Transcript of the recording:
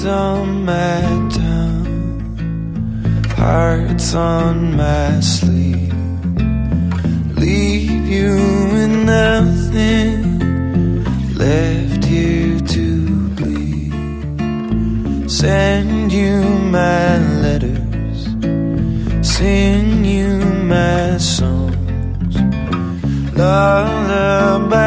Kids on my tongue, hearts on my sleeve. Leave you with nothing left here to bleed. Send you my letters, sing you my songs, lullaby